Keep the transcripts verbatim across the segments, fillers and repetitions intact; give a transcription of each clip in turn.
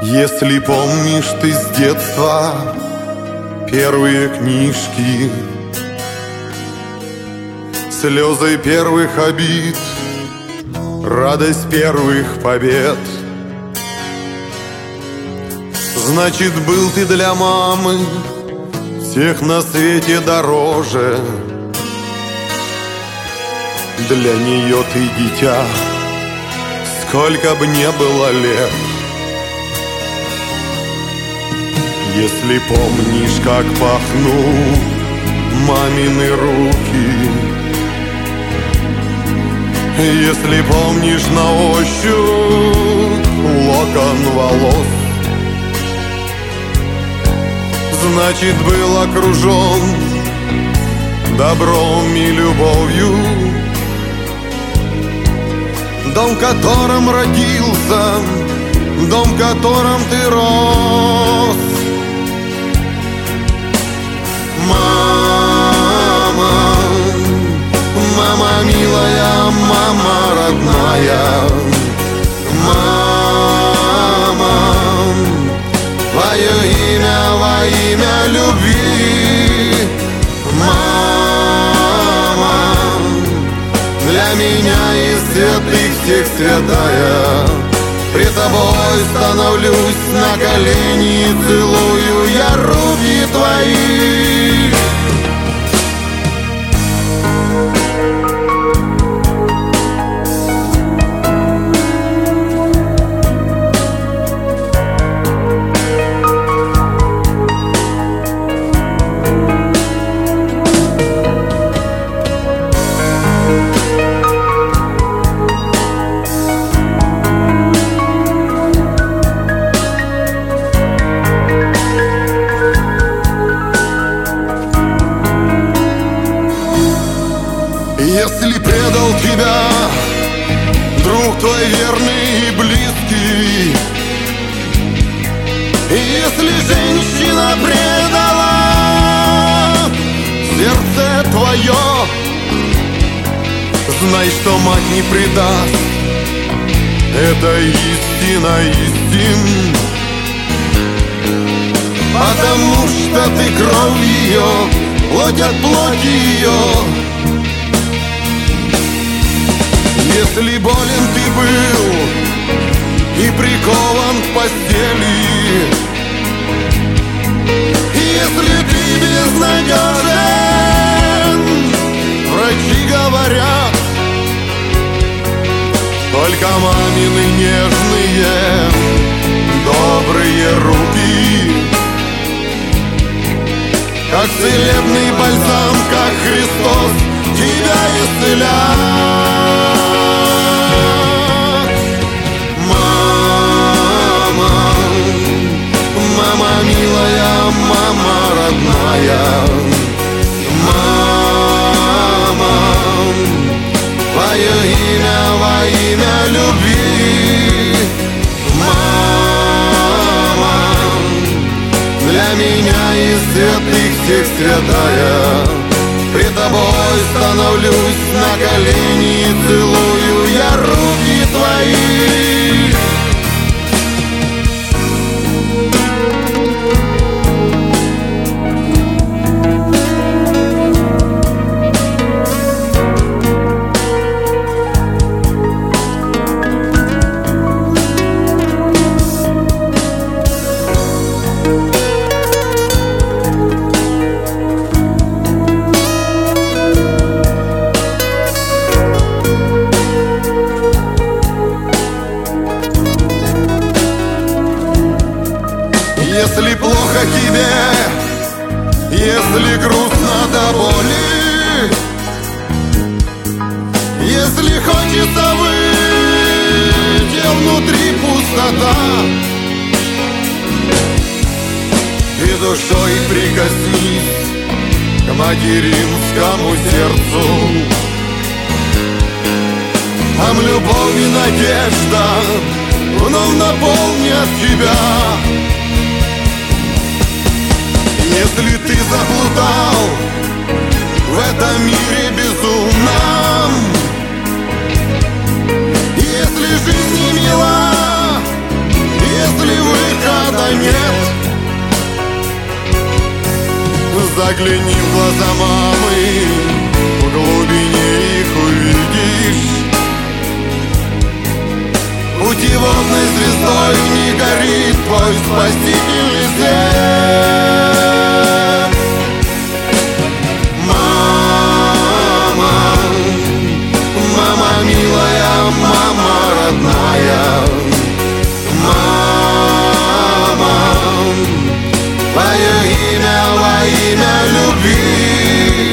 Если помнишь ты с детства первые книжки, слезы первых обид, радость первых побед, значит, был ты для мамы всех на свете дороже. Для нее ты дитя, сколько бы не было лет. Если помнишь, как пахнут мамины руки, если помнишь на ощупь локон волос, значит, был окружен добром и любовью. Дом, в котором родился, дом, в котором ты рос. Мама, мама милая, мама родная, мама, твое имя во имя любви. Мама, для меня из святых всех святая, пред тобой становлюсь на колени и целую я руки твои. Если предал тебя друг твой верный и близкий, если женщина предала сердце твое, знай, что мать не предаст, это истина истин, потому что ты кровь ее, плоть от плоти ее. Если болен ты был и прикован к постели, если ты безнадежен, врачи говорят, только мамины нежные, добрые руки, как целебный бальзам, как Христос тебя исцеляет. Мама милая, мама родная, мама, твое имя во имя любви. Мама, для меня из святых всех святая, пред тобой становлюсь на колени и целую я руки твои. Если плохо тебе, если грустно до боли, если хочется выйти, а внутри пустота, и душой прикоснись к материнскому сердцу. Там любовь и надежда вновь наполнят тебя. Если ты заплутал в этом мире безумном, если жизнь не мила, если выход Взгляни в глаза мамы, в глубине их увидишь. Путеводной звездой не горит твой спасительный свет. Мама, мама милая, мама родная, мама, твое имя во имя любви.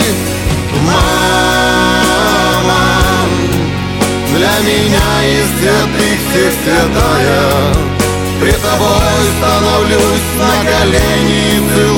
Мама, для меня из святых всех святая, пред тобой становлюсь на колени и целую.